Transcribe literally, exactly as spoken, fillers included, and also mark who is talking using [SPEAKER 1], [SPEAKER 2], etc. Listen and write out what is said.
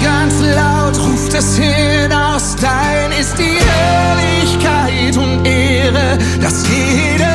[SPEAKER 1] ganz laut ruft es hinaus, dein ist die Herrlichkeit und Ehre, dass jeder